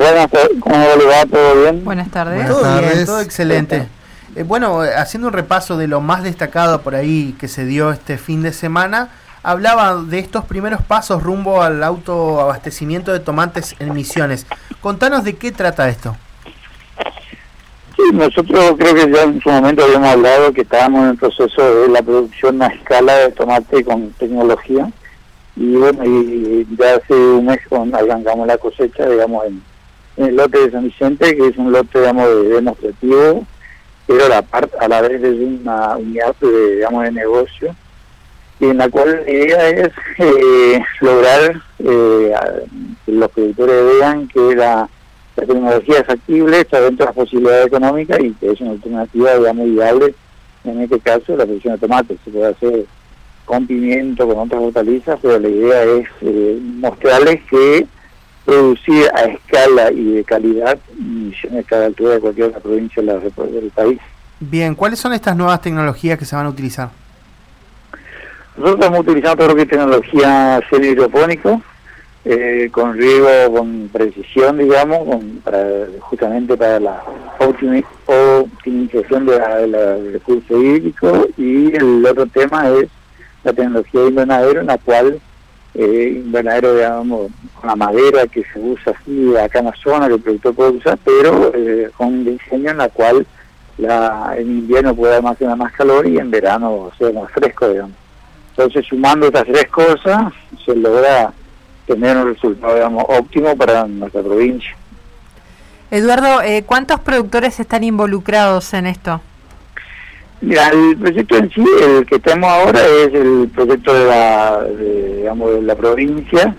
Buenas tardes, ¿cómo le va? ¿Todo bien? Buenas tardes. Todo bien, todo excelente. Bueno, haciendo un repaso de lo más destacado por ahí que se dio este fin de semana, hablaba de estos primeros pasos rumbo al autoabastecimiento de tomates en Misiones. Contanos de qué trata esto. Sí, nosotros creo que ya en su momento habíamos hablado que estábamos en el proceso de la producción a escala de tomate con tecnología. Y bueno, y ya hace un mes arrancamos la cosecha, digamos, en el lote de San Vicente, que es un lote, digamos, demostrativo, pero a la vez es una unidad de negocio, y en la cual la idea es lograr que los productores vean que la tecnología es factible, está dentro de las posibilidades económicas y que es una alternativa, digamos, viable. En este caso, la producción de tomate se puede hacer con pimiento, con otras hortalizas, pero la idea es mostrarles que producir a escala y de calidad Misiones está a la altura de cualquier otra provincia del país. Bien, ¿cuáles son estas nuevas tecnologías que se van a utilizar? Nosotros estamos utilizando todo lo que es tecnología semi-hidropónico, con riego, con precisión, digamos, justamente para la optimización del recurso hídrico, y el otro tema es la tecnología de invernadero, en la cual invernadero, digamos, con la madera que se usa así acá en la zona, que el productor puede usar, pero con un diseño en la cual en invierno puede almacenar más calor y en verano sea más fresco, digamos. Entonces, sumando estas tres cosas, se logra tener un resultado, digamos, óptimo para nuestra provincia. Eduardo, ¿cuántos productores están involucrados en esto? Mira, el proyecto en sí, el que tenemos ahora, es el proyecto de la provincia,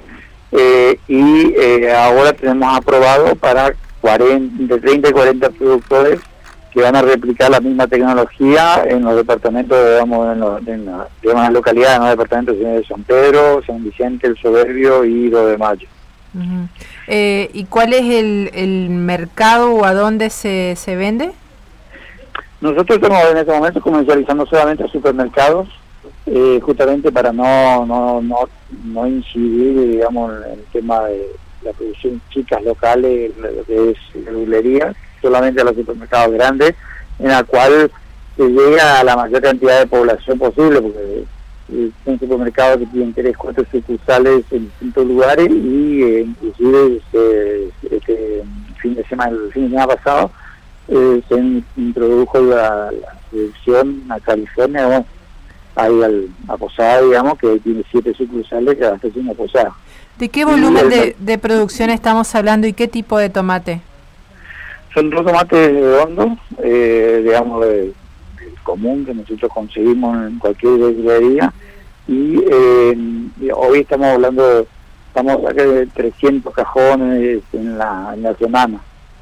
y ahora tenemos aprobado para de 30 y 40 productores que van a replicar la misma tecnología en los departamentos, digamos, en las localidades, no departamentos, sino de San Pedro, San Vicente, El Soberbio y 2 de Mayo. Uh-huh. ¿Y cuál es el mercado o a dónde se vende? Nosotros estamos en este momento comercializando solamente a supermercados, justamente para no incidir, digamos, en el tema de la producción chicas locales, lo que es verdulería, solamente a los supermercados grandes, en la cual se llega a la mayor cantidad de población posible, porque son supermercados que tienen 3, 4 sucursales en distintos lugares, y inclusive el fin de semana pasado se introdujo la producción a California, bueno, ahí a Posada, digamos, que tiene 7 sucursales que abastecen una Posada. ¿De qué volumen de producción estamos hablando y qué tipo de tomate? Son 2 tomates redondos, digamos, del común que nosotros conseguimos en cualquier verdulería, y hoy estamos hablando, estamos acá de 300 cajones en la semana.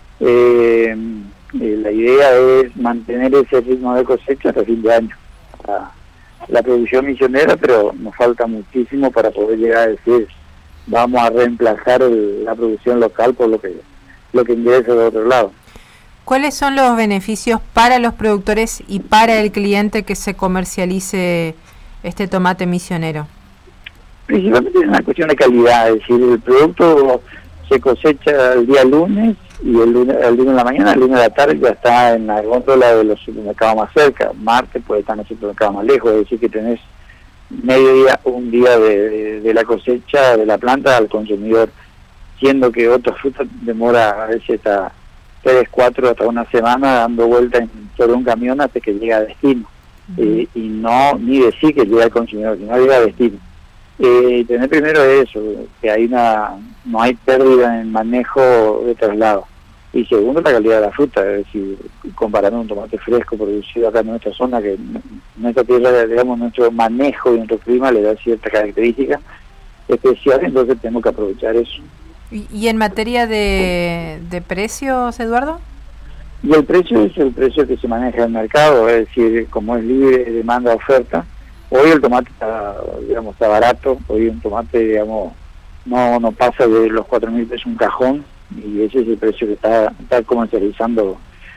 La idea es mantener ese ritmo de cosecha hasta fin de año. La producción misionera, pero nos falta muchísimo para poder llegar a decir vamos a reemplazar la producción local por lo que ingresa de otro lado. ¿Cuáles son los beneficios para los productores y para el cliente que se comercialice este tomate misionero? Principalmente es una cuestión de calidad, es decir, el producto se cosecha el día lunes, y el lunes en la mañana, el lunes de la tarde ya está en la góndola de los supermercados más cerca. Martes puede estar en el supermercado más lejos, es decir, que tenés un día de la cosecha de la planta al consumidor, siendo que otra fruta demora a veces hasta 3, 4, hasta una semana dando vuelta sobre un camión hasta que llega a destino. Y no ni decir que llega al consumidor, sino llega a destino. Tener primero eso, que no hay pérdida en manejo de traslado. Y segundo, la calidad de la fruta, es decir, comparando un tomate fresco producido acá en nuestra zona, que nuestra tierra, digamos, nuestro manejo y nuestro clima le da ciertas características especiales, entonces tenemos que aprovechar eso. ¿Y en materia de precios, Eduardo? Y el precio es el precio que se maneja en el mercado, es decir, como es libre demanda-oferta. Hoy el tomate está barato, hoy un tomate, digamos, no pasa de los 4.000 pesos un cajón, y ese es el precio que está comercializando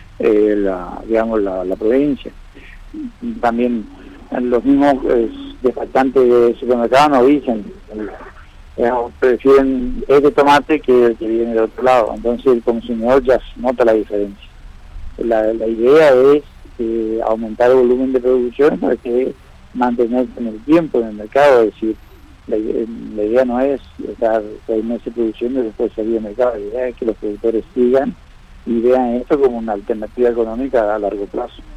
la provincia. También los mismos despachantes de supermercados nos dicen prefieren este tomate que el que viene de otro lado. Entonces el consumidor ya nota la diferencia. La idea es aumentar el volumen de producción para que mantenerse en el tiempo en el mercado. Es decir, la idea no es estar 6 meses produciendo y después salir al mercado. La idea es que los productores sigan y vean esto como una alternativa económica a largo plazo.